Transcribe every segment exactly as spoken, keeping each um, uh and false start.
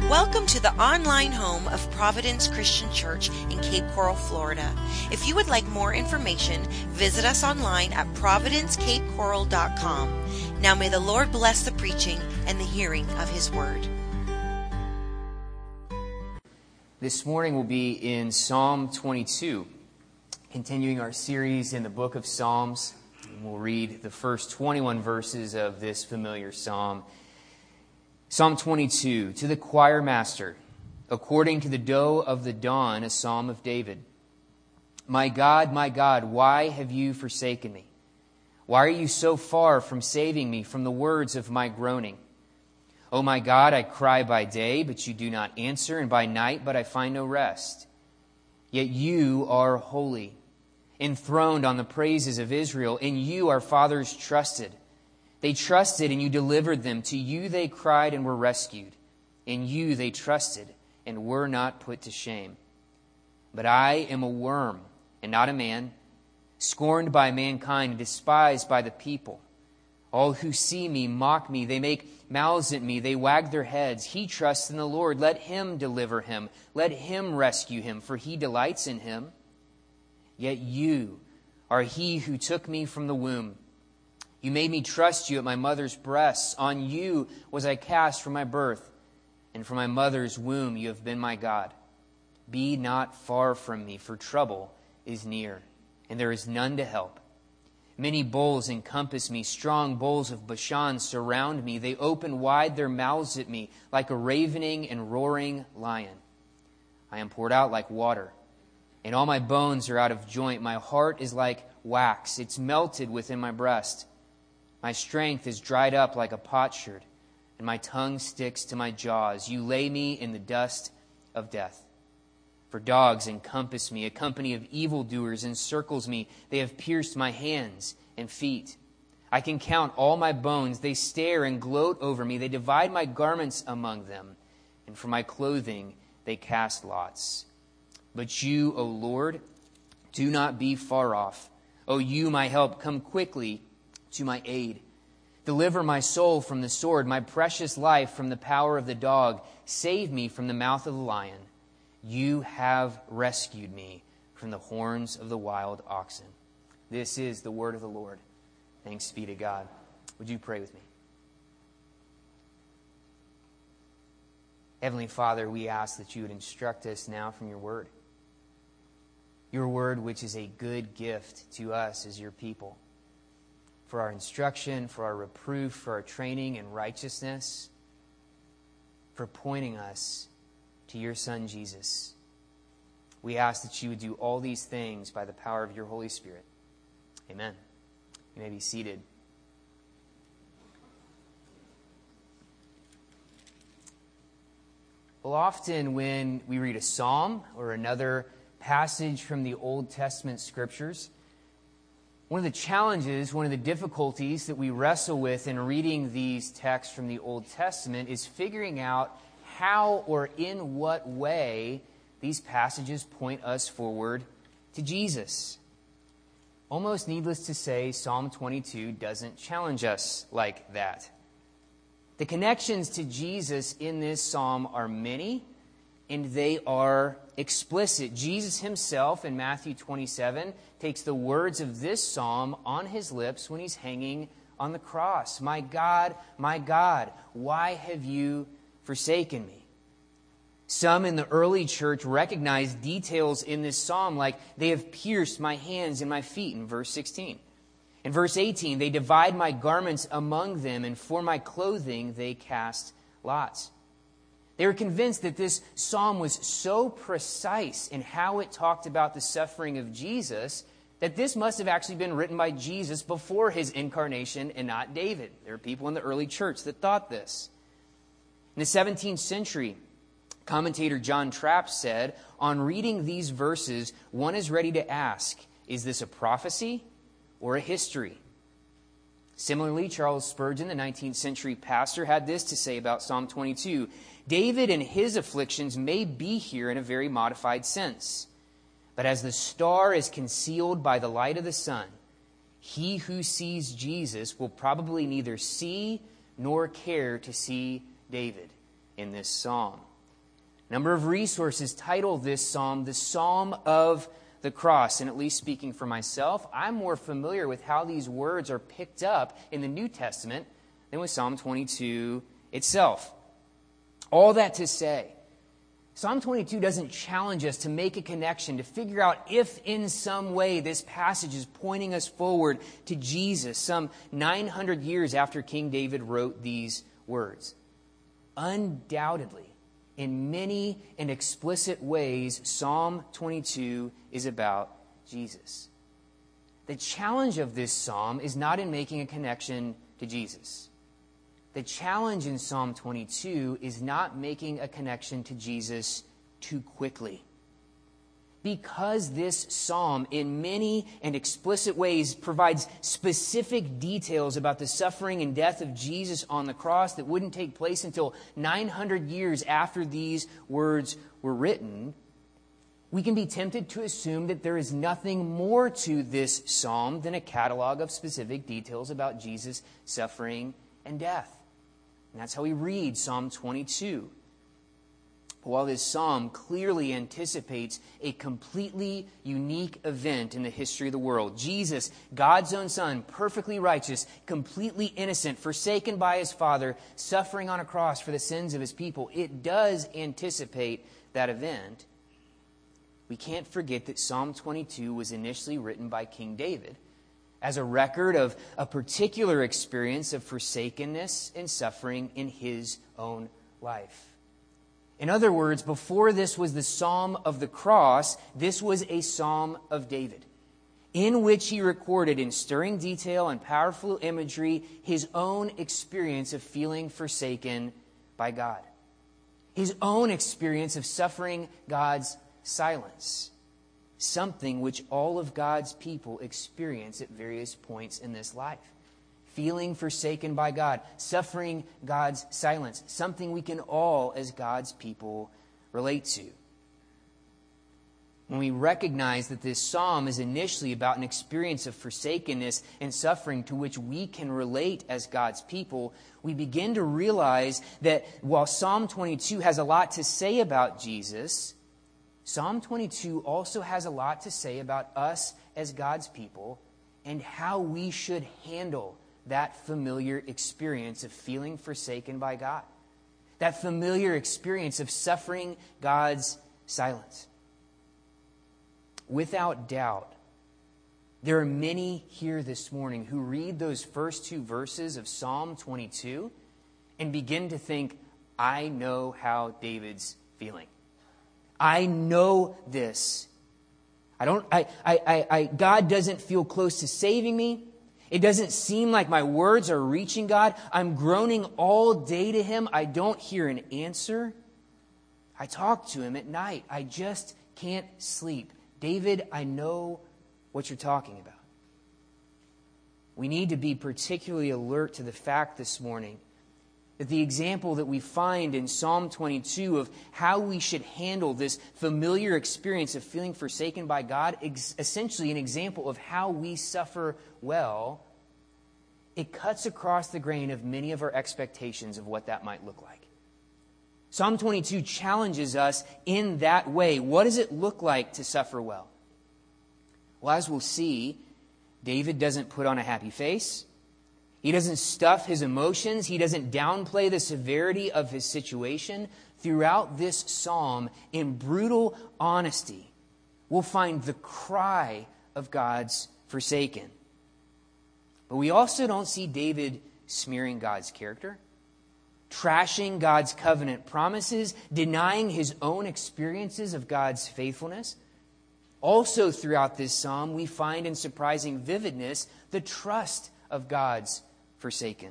Welcome to the online home of Providence Christian Church in Cape Coral, Florida. If you would like more information, visit us online at providence cape coral dot com. Now may the Lord bless the preaching and the hearing of His Word. This morning we'll be in Psalm twenty-two, continuing our series in the book of Psalms. We'll read the first twenty-one verses of this familiar psalm. Psalm twenty-two, to the choir master, according to the doe of the dawn, a psalm of David. My God, my God, why have you forsaken me? Why are you so far from saving me from the words of my groaning? O my God, I cry by day, but you do not answer, and by night, but I find no rest. Yet you are holy, enthroned on the praises of Israel. In you our fathers trusted. They trusted, and you delivered them. To you they cried and were rescued. In you they trusted and were not put to shame. But I am a worm and not a man, scorned by mankind and despised by the people. All who see me mock me. They make mouths at me. They wag their heads. He trusts in the Lord. Let him deliver him. Let him rescue him, for he delights in him. Yet you are he who took me from the womb. You made me trust you at my mother's breasts. On you was I cast from my birth, and from my mother's womb you have been my God. Be not far from me, for trouble is near, and there is none to help. Many bulls encompass me, strong bulls of Bashan surround me. They open wide their mouths at me, like a ravening and roaring lion. I am poured out like water, and all my bones are out of joint. My heart is like wax, it's melted within my breast. My strength is dried up like a potsherd, and my tongue sticks to my jaws. You lay me in the dust of death. For dogs encompass me, a company of evildoers encircles me. They have pierced my hands and feet. I can count all my bones. They stare and gloat over me. They divide my garments among them, and for my clothing they cast lots. But you, O Lord, do not be far off. O you, my help, come quickly to my aid. Deliver my soul from the sword, my precious life from the power of the dog. Save me from the mouth of the lion. You have rescued me from the horns of the wild oxen. This is the word of the Lord. Thanks be to God. Would you pray with me? Heavenly Father, we ask that you would instruct us now from your word. Your word, which is a good gift to us as your people. For our instruction, for our reproof, for our training in righteousness, for pointing us to your Son, Jesus. We ask that you would do all these things by the power of your Holy Spirit. Amen. You may be seated. Well, often when we read a psalm or another passage from the Old Testament scriptures, one of the challenges, one of the difficulties that we wrestle with in reading these texts from the Old Testament is figuring out how or in what way these passages point us forward to Jesus. Almost needless to say, Psalm twenty-two doesn't challenge us like that. The connections to Jesus in this psalm are many, and they are explicit. Jesus himself in Matthew twenty-seven takes the words of this psalm on his lips when he's hanging on the cross. My God, my God, why have you forsaken me? Some in the early church recognized details in this psalm like they have pierced my hands and my feet in verse sixteen. In verse eighteen, they divide my garments among them, and for my clothing they cast lots. They were convinced that this psalm was so precise in how it talked about the suffering of Jesus that this must have actually been written by Jesus before his incarnation and not David. There are people in the early church that thought this. In the seventeenth century, commentator John Trapp said, on reading these verses, one is ready to ask, is this a prophecy or a history? Similarly, Charles Spurgeon, the nineteenth century pastor, had this to say about Psalm twenty-two. David and his afflictions may be here in a very modified sense. But as the star is concealed by the light of the sun, he who sees Jesus will probably neither see nor care to see David in this psalm. A number of resources title this psalm the Psalm of the Cross. And at least speaking for myself, I'm more familiar with how these words are picked up in the New Testament than with Psalm twenty-two itself. All that to say, Psalm twenty-two doesn't challenge us to make a connection, to figure out if in some way this passage is pointing us forward to Jesus some nine hundred years after King David wrote these words. Undoubtedly, in many and explicit ways, Psalm twenty-two is about Jesus. The challenge of this psalm is not in making a connection to Jesus. The challenge in Psalm twenty-two is not making a connection to Jesus too quickly. Because this psalm, in many and explicit ways, provides specific details about the suffering and death of Jesus on the cross that wouldn't take place until nine hundred years after these words were written, we can be tempted to assume that there is nothing more to this psalm than a catalog of specific details about Jesus' suffering and death. And that's how we read Psalm twenty-two. While this psalm clearly anticipates a completely unique event in the history of the world, Jesus, God's own Son, perfectly righteous, completely innocent, forsaken by his Father, suffering on a cross for the sins of his people, it does anticipate that event. We can't forget that Psalm twenty-two was initially written by King David as a record of a particular experience of forsakenness and suffering in his own life. In other words, before this was the Psalm of the Cross, this was a Psalm of David, in which he recorded in stirring detail and powerful imagery his own experience of feeling forsaken by God, his own experience of suffering God's silence, something which all of God's people experience at various points in this life. Feeling forsaken by God, suffering God's silence, something we can all, as God's people, relate to. When we recognize that this psalm is initially about an experience of forsakenness and suffering to which we can relate as God's people, we begin to realize that while Psalm twenty-two has a lot to say about Jesus, Psalm twenty-two also has a lot to say about us as God's people and how we should handle that familiar experience of feeling forsaken by God. That familiar experience of suffering God's silence. Without doubt, there are many here this morning who read those first two verses of Psalm twenty-two and begin to think, I know how David's feeling. I know this. I don't, I, I, I, I, God doesn't feel close to saving me. It doesn't seem like my words are reaching God. I'm groaning all day to him. I don't hear an answer. I talk to him at night. I just can't sleep. David, I know what you're talking about. We need to be particularly alert to the fact this morning that the example that we find in Psalm twenty-two of how we should handle this familiar experience of feeling forsaken by God, is essentially an example of how we suffer well, it cuts across the grain of many of our expectations of what that might look like. Psalm twenty-two challenges us in that way. What does it look like to suffer well? Well, as we'll see, David doesn't put on a happy face. He doesn't stuff his emotions. He doesn't downplay the severity of his situation. Throughout this psalm, in brutal honesty, we'll find the cry of God's forsaken. But we also don't see David smearing God's character, trashing God's covenant promises, denying his own experiences of God's faithfulness. Also throughout this psalm, we find in surprising vividness the trust of God's forsaken.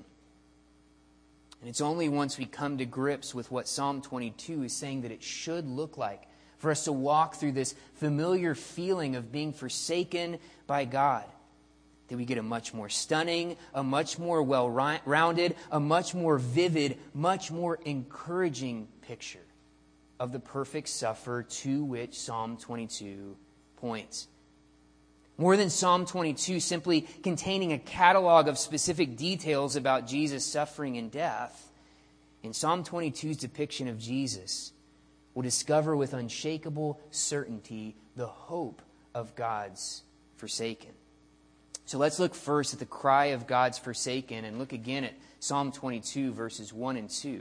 And it's only once we come to grips with what Psalm twenty-two is saying that it should look like for us to walk through this familiar feeling of being forsaken by God that we get a much more stunning, a much more well-rounded, a much more vivid, much more encouraging picture of the perfect sufferer to which Psalm twenty-two points. More than Psalm twenty-two simply containing a catalog of specific details about Jesus' suffering and death, in Psalm twenty-two's depiction of Jesus, will discover with unshakable certainty the hope of God's forsaken. So let's look first at the cry of God's forsaken and look again at Psalm twenty-two, verses one and two.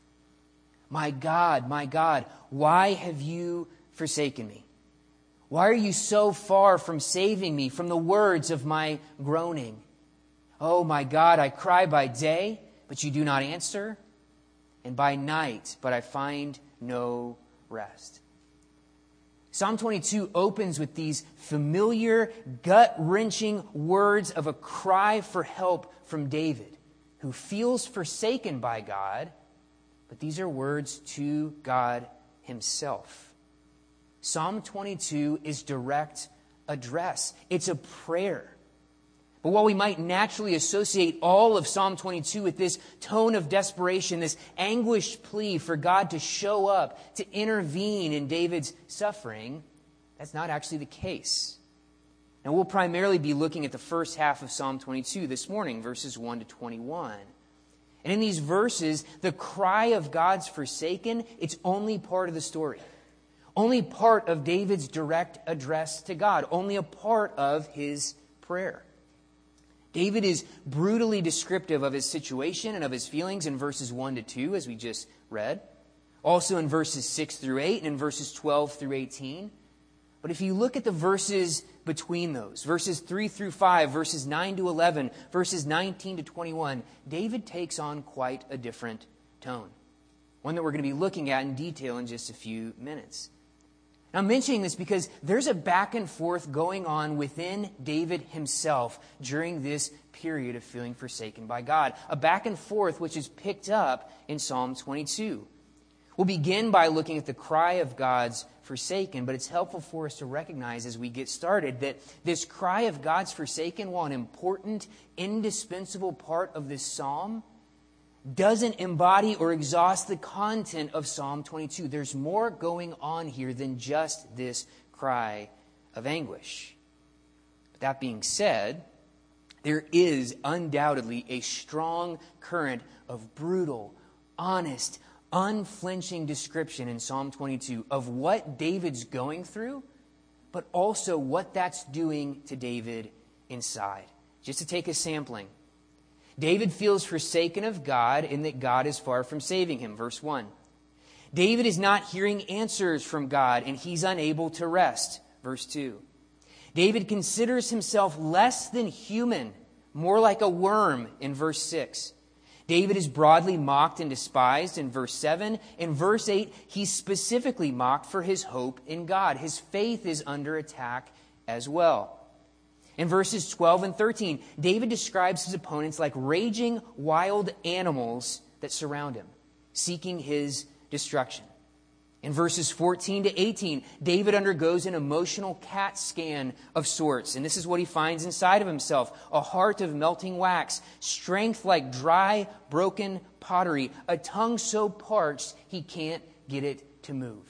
My God, my God, why have you forsaken me? Why are you so far from saving me from the words of my groaning? Oh, my God, I cry by day, but you do not answer, and by night, but I find no rest. Psalm twenty-two opens with these familiar, gut-wrenching words of a cry for help from David, who feels forsaken by God, but these are words to God himself. Psalm twenty-two is direct address. It's a prayer. But while we might naturally associate all of Psalm twenty-two with this tone of desperation, this anguished plea for God to show up, to intervene in David's suffering, that's not actually the case. Now, we'll primarily be looking at the first half of Psalm twenty-two this morning, verses one to twenty-one. And in these verses, the cry of God's forsaken, it's only part of the story. Only part of David's direct address to God. Only a part of his prayer. David is brutally descriptive of his situation and of his feelings in verses one to two, as we just read. Also in verses six through eight and in verses twelve through eighteen. But if you look at the verses between those, verses three through five, verses nine to eleven, verses nineteen to twenty-one, David takes on quite a different tone. One that we're going to be looking at in detail in just a few minutes. Now, I'm mentioning this because there's a back and forth going on within David himself during this period of feeling forsaken by God. A back and forth which is picked up in Psalm twenty-two. We'll begin by looking at the cry of God's forsaken, but it's helpful for us to recognize as we get started that this cry of God's forsaken, while an important, indispensable part of this psalm, doesn't embody or exhaust the content of Psalm twenty-two. There's more going on here than just this cry of anguish. But that being said, there is undoubtedly a strong current of brutal, honest, unflinching description in Psalm twenty-two of what David's going through, but also what that's doing to David inside. Just to take a sampling. David feels forsaken of God in that God is far from saving him. Verse one. David is not hearing answers from God and he's unable to rest. Verse two. David considers himself less than human, more like a worm in verse six. David is broadly mocked and despised in verse seven. In verse eight, he's specifically mocked for his hope in God. His faith is under attack as well. In verses twelve and thirteen, David describes his opponents like raging wild animals that surround him, seeking his destruction. In verses fourteen to eighteen, David undergoes an emotional CAT scan of sorts. And this is what he finds inside of himself. A heart of melting wax, strength like dry, broken pottery, a tongue so parched he can't get it to move.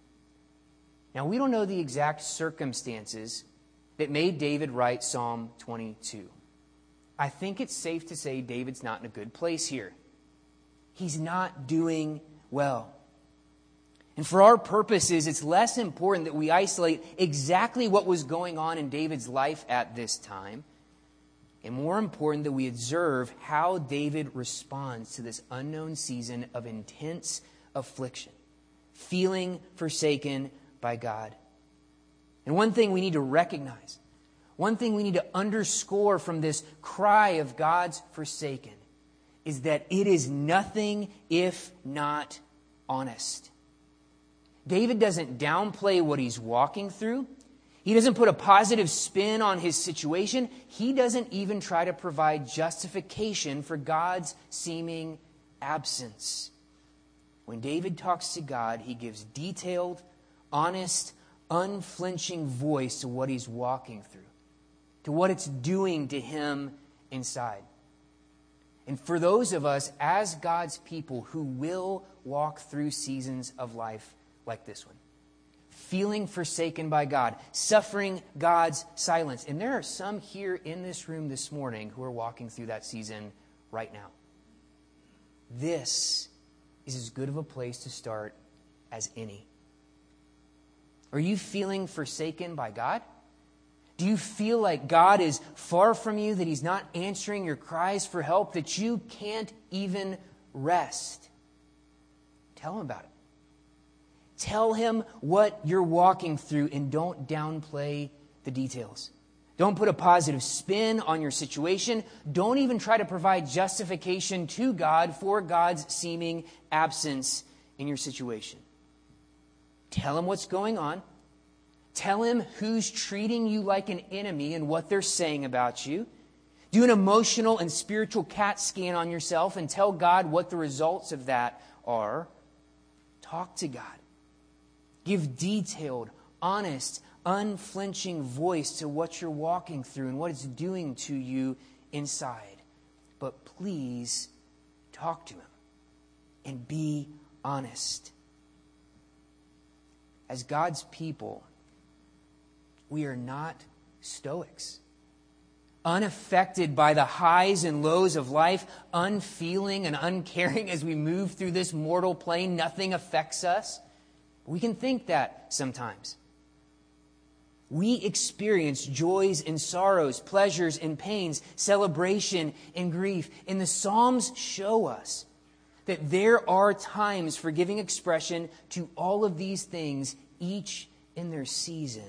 Now, we don't know the exact circumstances that made David write Psalm twenty-two. I think it's safe to say David's not in a good place here. He's not doing well. And for our purposes, it's less important that we isolate exactly what was going on in David's life at this time, and more important that we observe how David responds to this unknown season of intense affliction, feeling forsaken by God. And one thing we need to recognize, one thing we need to underscore from this cry of God's forsaken is that it is nothing if not honest. David doesn't downplay what he's walking through. He doesn't put a positive spin on his situation. He doesn't even try to provide justification for God's seeming absence. When David talks to God, he gives detailed, honest, unflinching voice to what he's walking through, to what it's doing to him inside. And for those of us as God's people who will walk through seasons of life like this one, feeling forsaken by God, suffering God's silence. And there are some here in this room this morning who are walking through that season right now. This is as good of a place to start as any. Are you feeling forsaken by God? Do you feel like God is far from you, that He's not answering your cries for help, that you can't even rest? Tell Him about it. Tell Him what you're walking through and don't downplay the details. Don't put a positive spin on your situation. Don't even try to provide justification to God for God's seeming absence in your situation. Tell Him what's going on. Tell Him who's treating you like an enemy and what they're saying about you. Do an emotional and spiritual CAT scan on yourself and tell God what the results of that are. Talk to God. Give detailed, honest, unflinching voice to what you're walking through and what it's doing to you inside. But please talk to Him and be honest. As God's people, we are not stoics. Unaffected by the highs and lows of life, unfeeling and uncaring as we move through this mortal plane, nothing affects us. We can think that sometimes. We experience joys and sorrows, pleasures and pains, celebration and grief. And the Psalms show us that there are times for giving expression to all of these things, each in their season.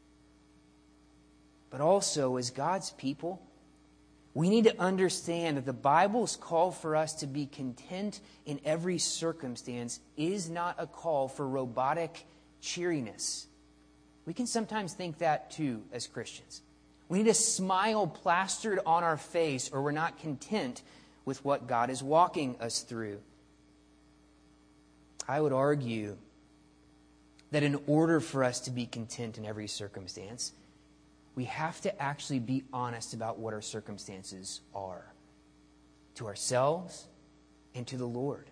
But also, as God's people, we need to understand that the Bible's call for us to be content in every circumstance is not a call for robotic cheeriness. We can sometimes think that too as Christians. We need a smile plastered on our face or we're not content with what God is walking us through. I would argue that in order for us to be content in every circumstance, we have to actually be honest about what our circumstances are to ourselves and to the Lord.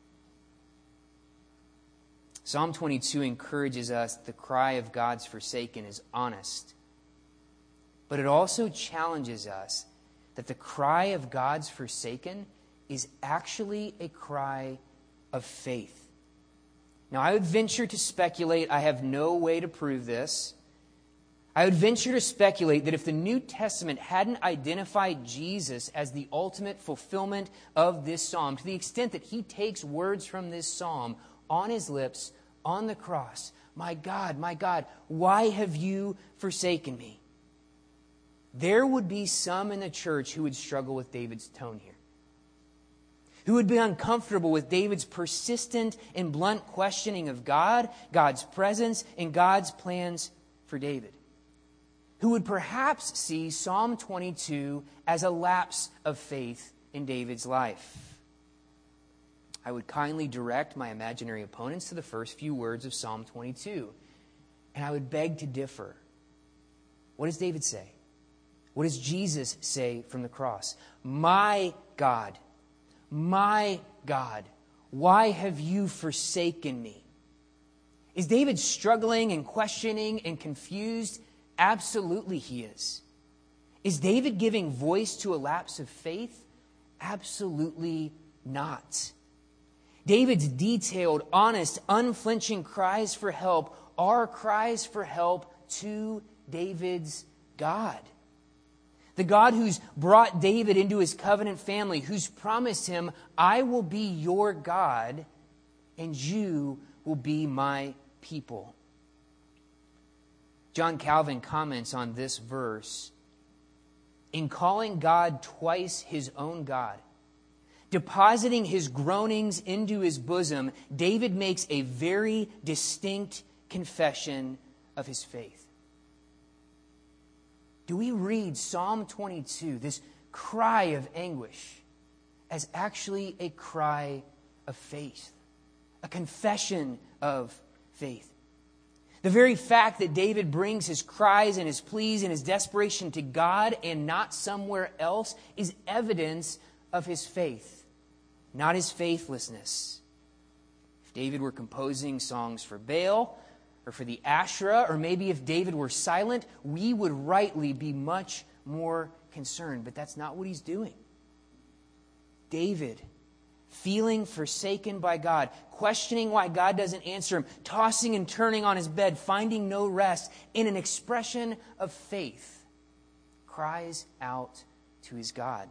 Psalm twenty-two encourages us the cry of God's forsaken is honest. But it also challenges us that the cry of God's forsaken is actually a cry of faith. Now, I would venture to speculate, I have no way to prove this. I would venture to speculate that if the New Testament hadn't identified Jesus as the ultimate fulfillment of this psalm, to the extent that He takes words from this psalm on His lips, on the cross, my God, my God, why have you forsaken me? There would be some in the church who would struggle with David's tone here, who would be uncomfortable with David's persistent and blunt questioning of God, God's presence, and God's plans for David, who would perhaps see Psalm twenty-two as a lapse of faith in David's life. I would kindly direct my imaginary opponents to the first few words of Psalm twenty-two, and I would beg to differ. What does David say? What does Jesus say from the cross? My God, my God, why have you forsaken me? Is David struggling and questioning and confused? Absolutely he is. Is David giving voice to a lapse of faith? Absolutely not. David's detailed, honest, unflinching cries for help are cries for help to David's God. The God who's brought David into His covenant family, who's promised him, I will be your God and you will be my people. John Calvin comments on this verse. In calling God twice His own God, depositing His groanings into His bosom, David makes a very distinct confession of his faith. Do we read Psalm twenty-two, this cry of anguish, as actually a cry of faith, a confession of faith? The very fact that David brings his cries and his pleas and his desperation to God and not somewhere else is evidence of his faith, not his faithlessness. If David were composing songs for Baal or for the Asherah, or maybe if David were silent, we would rightly be much more concerned. But that's not what he's doing. David feeling forsaken by God, questioning why God doesn't answer him, tossing and turning on his bed, finding no rest, in an expression of faith, cries out to his God.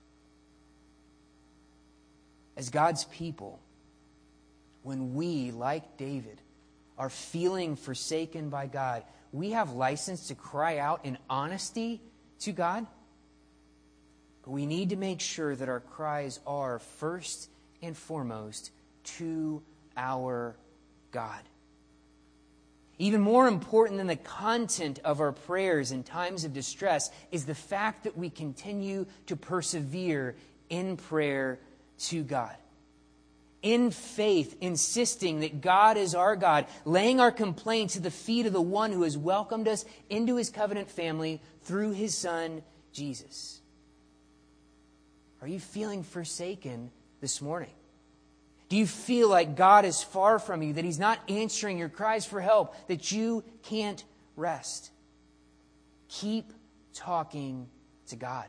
As God's people, when we, like David, are feeling forsaken by God, we have license to cry out in honesty to God. But we need to make sure that our cries are first and foremost to our God. Even more important than the content of our prayers in times of distress is the fact that we continue to persevere in prayer to God. In faith, insisting that God is our God, laying our complaints at the feet of the one who has welcomed us into his covenant family through his Son, Jesus. Are you feeling forsaken this morning? Do you feel like God is far from you, that he's not answering your cries for help, that you can't rest? Keep talking to God.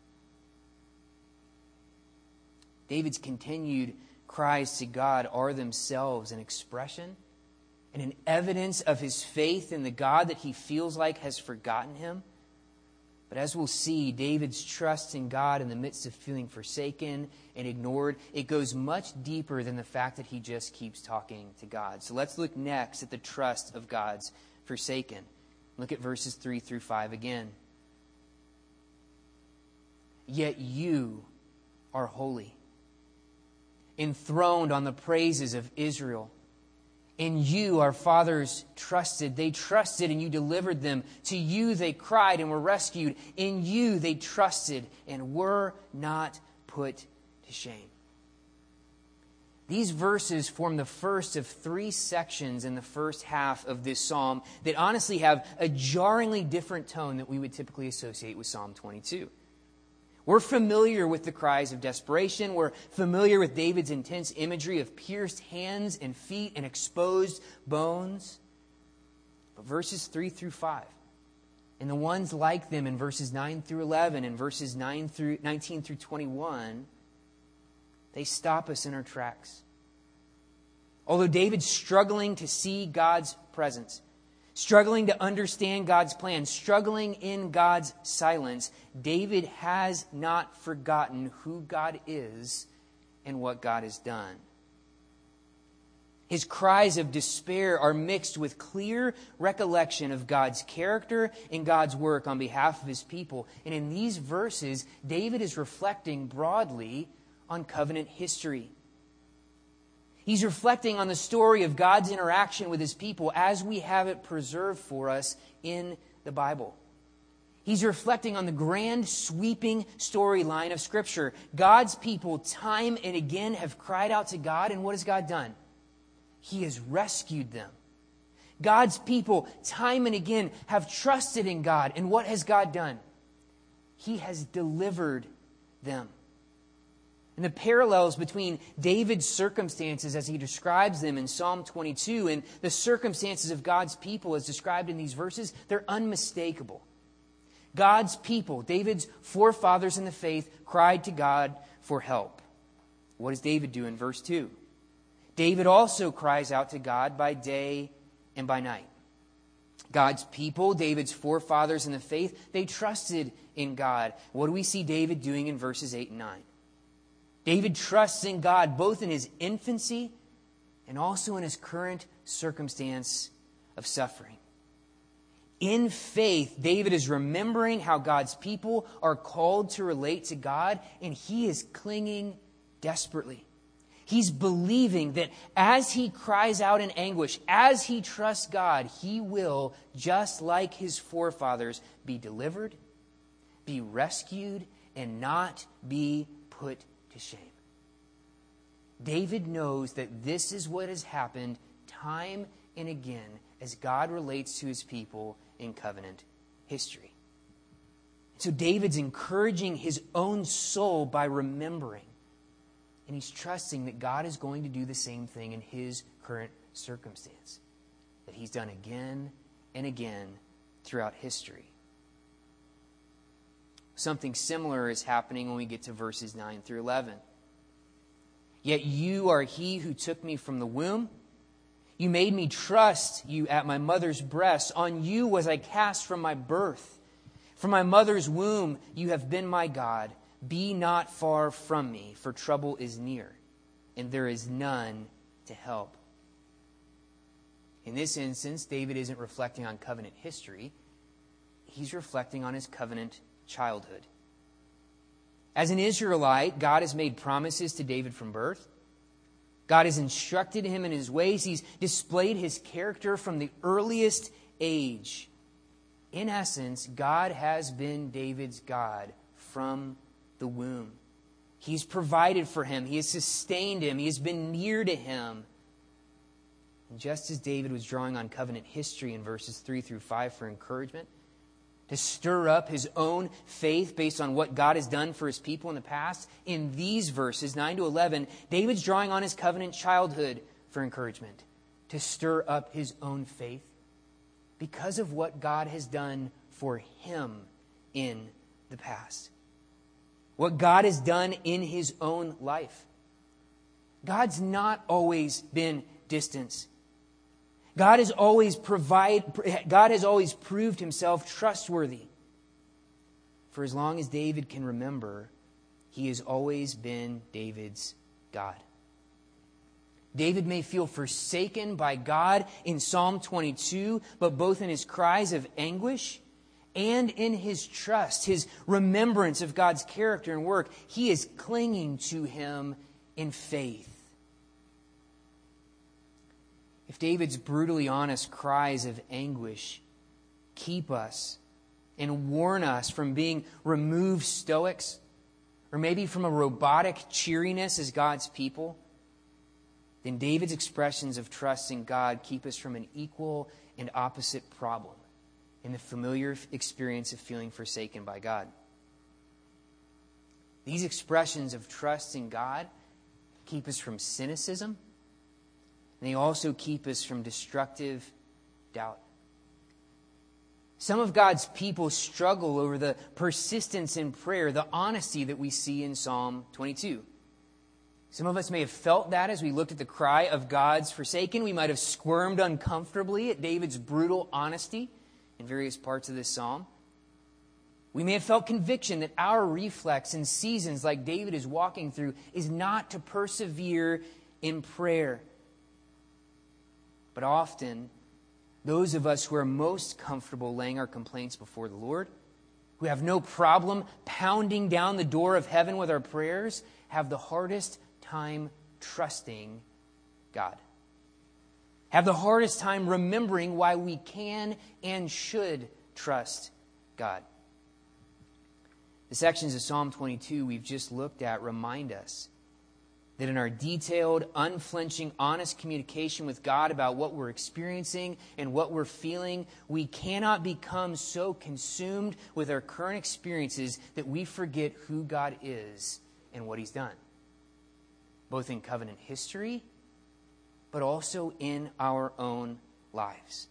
David's continued cries to God are themselves an expression and an evidence of his faith in the God that he feels like has forgotten him. But as we'll see, David's trust in God in the midst of feeling forsaken and ignored, it goes much deeper than the fact that he just keeps talking to God. So let's look next at the trust of God's forsaken. Look at verses three through five again. Yet you are holy, enthroned on the praises of Israel. In you our fathers trusted. They trusted and you delivered them. To you they cried and were rescued. In you they trusted and were not put to shame. These verses form the first of three sections in the first half of this psalm that honestly have a jarringly different tone that we would typically associate with Psalm twenty-two. We're familiar with the cries of desperation. We're familiar with David's intense imagery of pierced hands and feet and exposed bones. But verses three through five, and the ones like them in verses nine through eleven and verses nine through nineteen through twenty-one, they stop us in our tracks. Although David's struggling to see God's presence, struggling to understand God's plan, struggling in God's silence, David has not forgotten who God is and what God has done. His cries of despair are mixed with clear recollection of God's character and God's work on behalf of his people. And in these verses, David is reflecting broadly on covenant history. He's reflecting on the story of God's interaction with his people as we have it preserved for us in the Bible. He's reflecting on the grand, sweeping storyline of Scripture. God's people time and again have cried out to God, and what has God done? He has rescued them. God's people time and again have trusted in God, and what has God done? He has delivered them. And the parallels between David's circumstances as he describes them in Psalm twenty-two and the circumstances of God's people as described in these verses, they're unmistakable. God's people, David's forefathers in the faith, cried to God for help. What does David do in verse two? David also cries out to God by day and by night. God's people, David's forefathers in the faith, they trusted in God. What do we see David doing in verses eight and nine? David trusts in God both in his infancy and also in his current circumstance of suffering. In faith, David is remembering how God's people are called to relate to God, and he is clinging desperately. He's believing that as he cries out in anguish, as he trusts God, he will, just like his forefathers, be delivered, be rescued, and not be put to shame. David knows that this is what has happened time and again as God relates to his people in covenant history. So David's encouraging his own soul by remembering. And he's trusting that God is going to do the same thing in his current circumstance that he's done again and again throughout history. Something similar is happening when we get to verses nine through eleven. Yet you are he who took me from the womb. You made me trust you at my mother's breast. On you was I cast from my birth. From my mother's womb you have been my God. Be not far from me, for trouble is near, and there is none to help. In this instance, David isn't reflecting on covenant history. He's reflecting on his covenant childhood. As an Israelite, God has made promises to David from birth. God has instructed him in his ways. He's displayed his character from the earliest age. In essence, God has been David's God from the womb. He's provided for him. He has sustained him. He has been near to him. And just as David was drawing on covenant history in verses three through five for encouragement, to stir up his own faith based on what God has done for his people in the past, in these verses, nine to eleven, David's drawing on his covenant childhood for encouragement, to stir up his own faith because of what God has done for him in the past. What God has done in his own life. God's not always been distant. God has always provide, God has always proved himself trustworthy. For as long as David can remember, he has always been David's God. David may feel forsaken by God in Psalm twenty-two, but both in his cries of anguish and in his trust, his remembrance of God's character and work, he is clinging to him in faith. If David's brutally honest cries of anguish keep us and warn us from being removed stoics, or maybe from a robotic cheeriness as God's people, then David's expressions of trust in God keep us from an equal and opposite problem in the familiar experience of feeling forsaken by God. These expressions of trust in God keep us from cynicism, and they also keep us from destructive doubt. Some of God's people struggle over the persistence in prayer, the honesty that we see in Psalm twenty-two. Some of us may have felt that as we looked at the cry of God's forsaken. We might have squirmed uncomfortably at David's brutal honesty in various parts of this psalm. We may have felt conviction that our reflex in seasons like David is walking through is not to persevere in prayer. But often, those of us who are most comfortable laying our complaints before the Lord, who have no problem pounding down the door of heaven with our prayers, have the hardest time trusting God. Have the hardest time remembering why we can and should trust God. The sections of Psalm twenty-two we've just looked at remind us that in our detailed, unflinching, honest communication with God about what we're experiencing and what we're feeling, we cannot become so consumed with our current experiences that we forget who God is and what He's done, both in covenant history, but also in our own lives.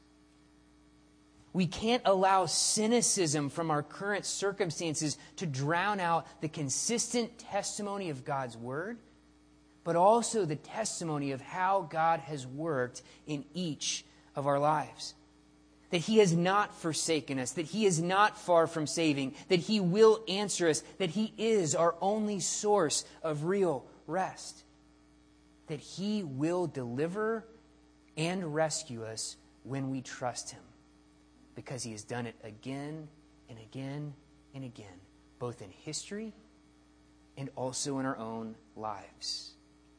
We can't allow cynicism from our current circumstances to drown out the consistent testimony of God's Word, but also the testimony of how God has worked in each of our lives. That He has not forsaken us, that He is not far from saving, that He will answer us, that He is our only source of real rest, that He will deliver and rescue us when we trust Him, because He has done it again and again and again, both in history and also in our own lives.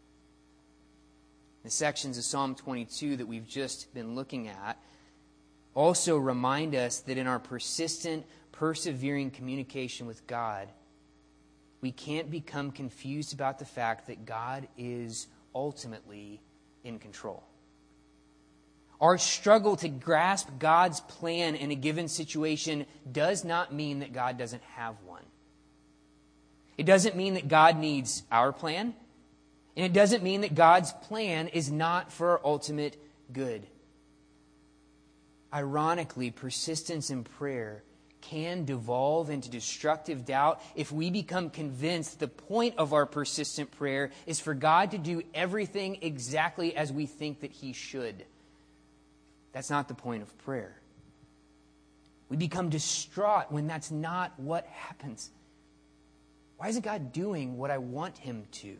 The sections of Psalm twenty-two that we've just been looking at also remind us that in our persistent, persevering communication with God, we can't become confused about the fact that God is ultimately in control. Our struggle to grasp God's plan in a given situation does not mean that God doesn't have one. It doesn't mean that God needs our plan. And it doesn't mean that God's plan is not for our ultimate good. Ironically, persistence in prayer can devolve into destructive doubt if we become convinced the point of our persistent prayer is for God to do everything exactly as we think that He should. That's not the point of prayer. We become distraught when that's not what happens. Why isn't God doing what I want Him to?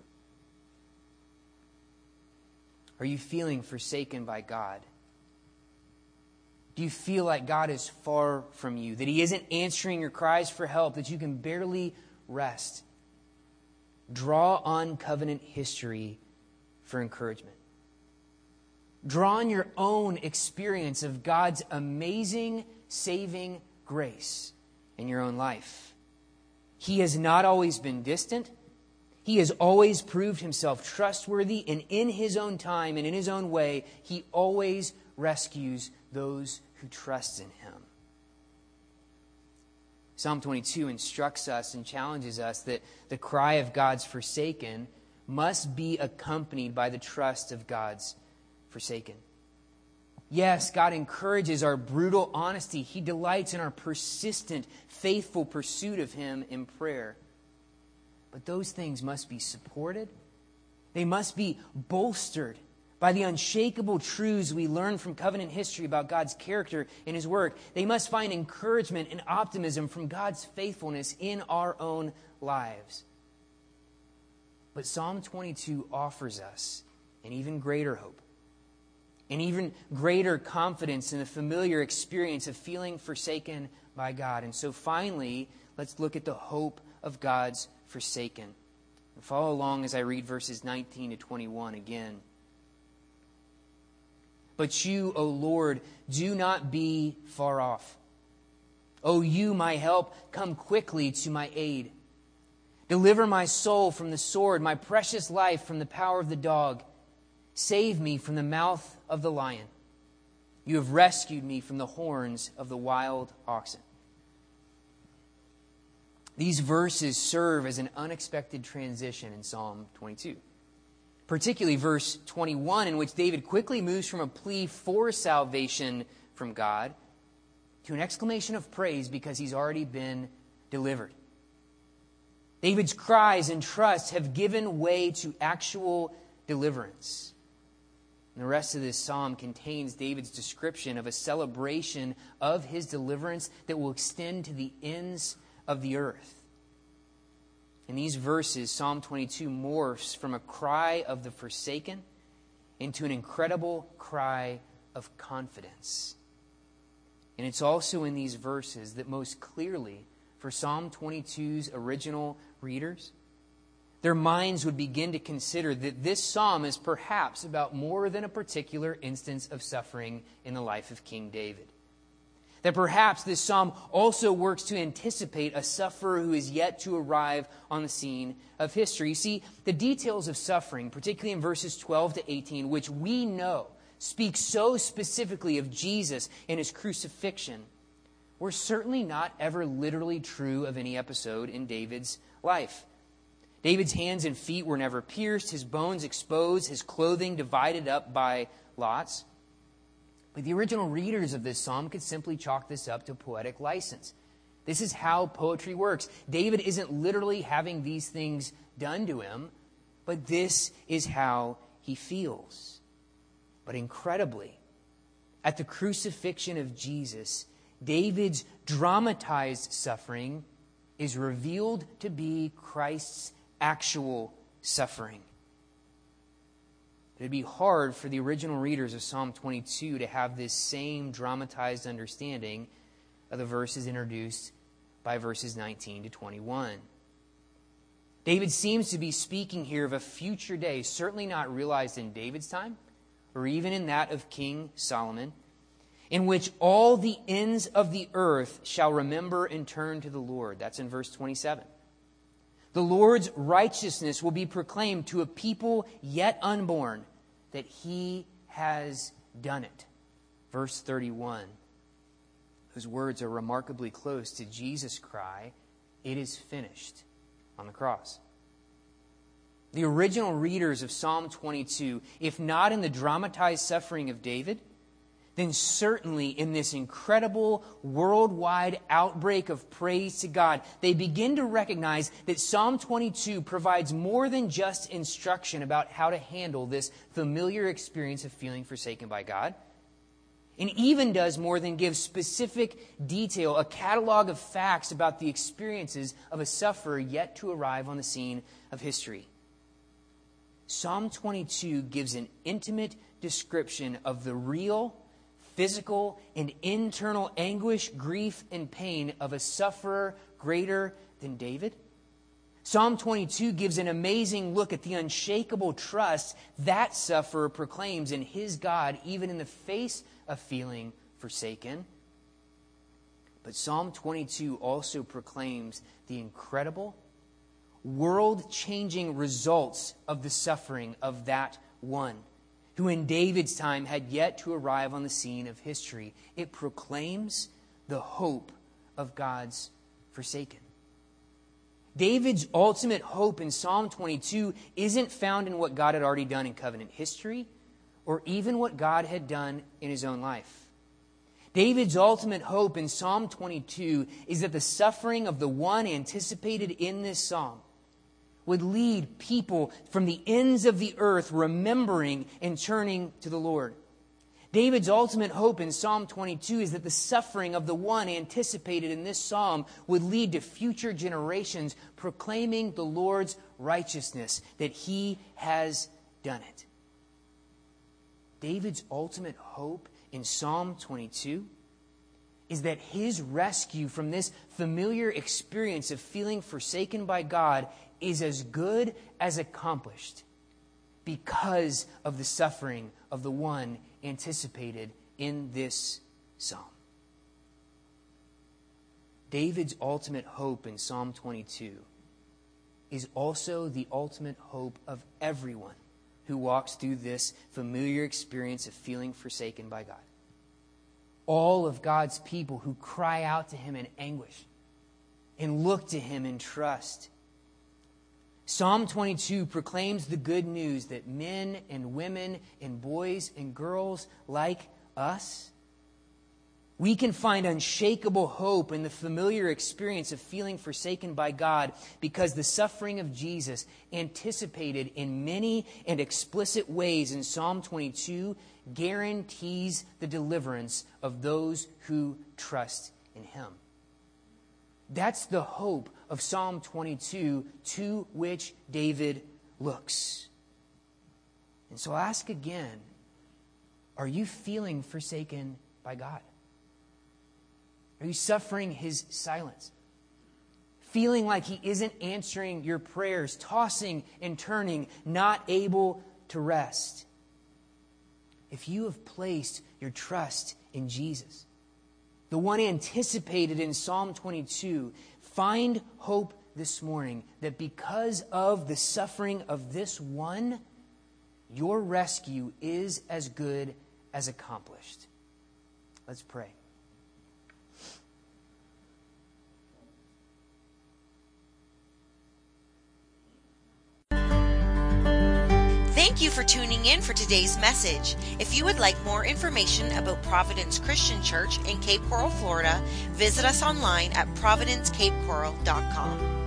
Are you feeling forsaken by God? Do you feel like God is far from you, that He isn't answering your cries for help, that you can barely rest? Draw on covenant history for encouragement. Draw on your own experience of God's amazing saving grace in your own life. He has not always been distant. He has always proved Himself trustworthy, and in His own time and in His own way, He always rescues those who trust in Him. Psalm twenty-two instructs us and challenges us that the cry of God's forsaken must be accompanied by the trust of God's forsaken. Yes, God encourages our brutal honesty. He delights in our persistent, faithful pursuit of Him in prayer. But those things must be supported. They must be bolstered by the unshakable truths we learn from covenant history about God's character and His work. They must find encouragement and optimism from God's faithfulness in our own lives. But Psalm twenty-two offers us an even greater hope, an even greater confidence in the familiar experience of feeling forsaken by God. And so finally, let's look at the hope of God's forsaken. Follow along as I read verses nineteen to twenty-one again. But you, O Lord, do not be far off. O you, my help, come quickly to my aid. Deliver my soul from the sword, my precious life from the power of the dog. Save me from the mouth of the lion. You have rescued me from the horns of the wild oxen. These verses serve as an unexpected transition in Psalm twenty-two. Particularly verse twenty-one, in which David quickly moves from a plea for salvation from God to an exclamation of praise because he's already been delivered. David's cries and trust have given way to actual deliverance. And the rest of this psalm contains David's description of a celebration of his deliverance that will extend to the ends of the earth. In these verses, Psalm twenty-two morphs from a cry of the forsaken into an incredible cry of confidence. And it's also in these verses that most clearly, for Psalm twenty-two's original readers, their minds would begin to consider that this psalm is perhaps about more than a particular instance of suffering in the life of King David. That perhaps this psalm also works to anticipate a sufferer who is yet to arrive on the scene of history. You see, the details of suffering, particularly in verses twelve to eighteen, which we know speak so specifically of Jesus and His crucifixion, were certainly not ever literally true of any episode in David's life. David's hands and feet were never pierced, his bones exposed, his clothing divided up by lots. But the original readers of this psalm could simply chalk this up to poetic license. This is how poetry works. David isn't literally having these things done to him, but this is how he feels. But incredibly, at the crucifixion of Jesus, David's dramatized suffering is revealed to be Christ's actual suffering. It would be hard for the original readers of Psalm twenty-two to have this same dramatized understanding of the verses introduced by verses nineteen to twenty-one. David seems to be speaking here of a future day, certainly not realized in David's time, or even in that of King Solomon, in which all the ends of the earth shall remember and turn to the Lord. That's in verse twenty-seven. The Lord's righteousness will be proclaimed to a people yet unborn, that He has done it. Verse thirty-one. Those words are remarkably close to Jesus' cry, "It is finished," on the cross. The original readers of Psalm twenty-two, if not in the dramatized suffering of David, then certainly in this incredible worldwide outbreak of praise to God, they begin to recognize that Psalm twenty-two provides more than just instruction about how to handle this familiar experience of feeling forsaken by God, and even does more than give specific detail, a catalog of facts about the experiences of a sufferer yet to arrive on the scene of history. Psalm twenty-two gives an intimate description of the real, physical, and internal anguish, grief, and pain of a sufferer greater than David. Psalm twenty-two gives an amazing look at the unshakable trust that sufferer proclaims in his God, even in the face of feeling forsaken. But Psalm twenty-two also proclaims the incredible, world-changing results of the suffering of that one who in David's time had yet to arrive on the scene of history. It proclaims the hope of God's forsaken. David's ultimate hope in Psalm twenty-two isn't found in what God had already done in covenant history, or even what God had done in his own life. David's ultimate hope in Psalm twenty-two is that the suffering of the one anticipated in this psalm would lead people from the ends of the earth remembering and turning to the Lord. David's ultimate hope in Psalm twenty-two is that the suffering of the one anticipated in this psalm would lead to future generations proclaiming the Lord's righteousness, that he has done it. David's ultimate hope in Psalm twenty-two is that his rescue from this familiar experience of feeling forsaken by God is as good as accomplished because of the suffering of the one anticipated in this psalm. David's ultimate hope in Psalm twenty-two is also the ultimate hope of everyone who walks through this familiar experience of feeling forsaken by God. All of God's people who cry out to him in anguish and look to him in trust. Psalm twenty-two proclaims the good news that men and women and boys and girls like us, we can find unshakable hope in the familiar experience of feeling forsaken by God because the suffering of Jesus, anticipated in many and explicit ways in Psalm twenty-two, guarantees the deliverance of those who trust in him. That's the hope of Psalm twenty-two to which David looks. And so I ask again, are you feeling forsaken by God? Are you suffering his silence? Feeling like he isn't answering your prayers, tossing and turning, not able to rest? If you have placed your trust in Jesus, the one anticipated in Psalm twenty-two, find hope this morning that because of the suffering of this one, your rescue is as good as accomplished. Let's pray. Thank you for tuning in for today's message. If you would like more information about Providence Christian Church in Cape Coral, Florida, visit us online at providence cape coral dot com.